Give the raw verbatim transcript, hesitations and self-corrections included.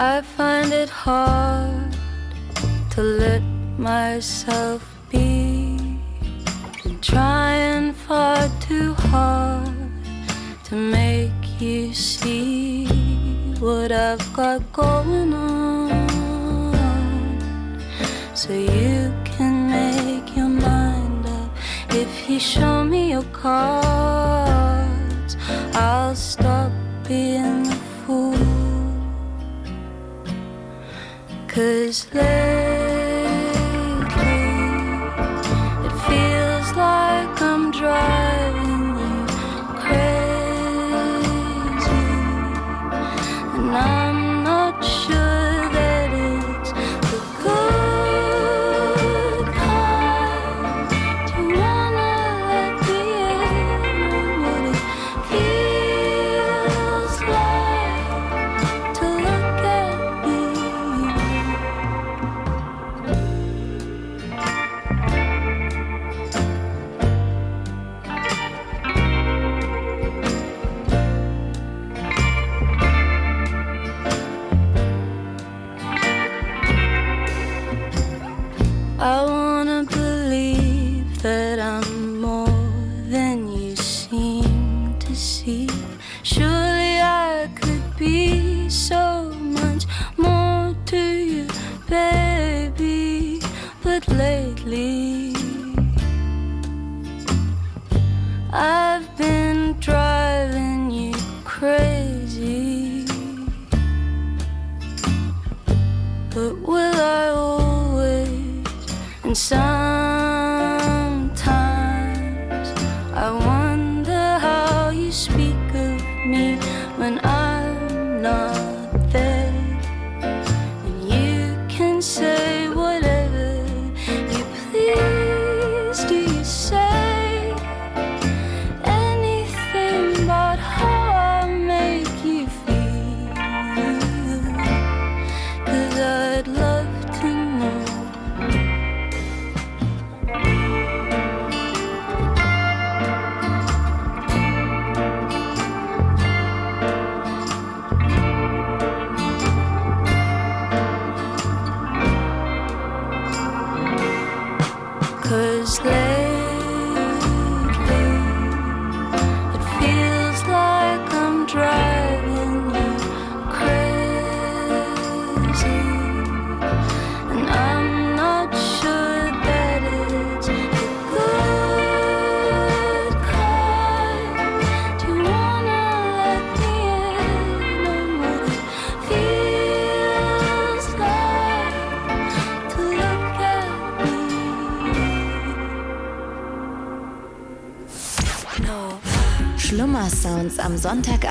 I find it hard to let myself be. Been trying far too hard to make you see what I've got going on, so you can make your mind up. If you show me your cards, I'll stop being the fool. 'Cause lately it feels like I'm driving you crazy, and I'm not sure that it's the good kind. Do you wanna let me in what it feels like to look at me? I wanna believe that I'm more than you seem to see. Surely I could be so much more to you, baby. But lately I've been driving you crazy. But will I always? And sometimes I wonder how you speak of me when I'm not there. And you can say whatever you please. Do you say anything about how I make you feel? 'Cause I'd love to know. Cause lately it feels like I'm driving you crazy, and I'm not sure that it's the good kind. Do you wanna let me in on what it feels like to look at me? Schlummer-Sounds am Sonntag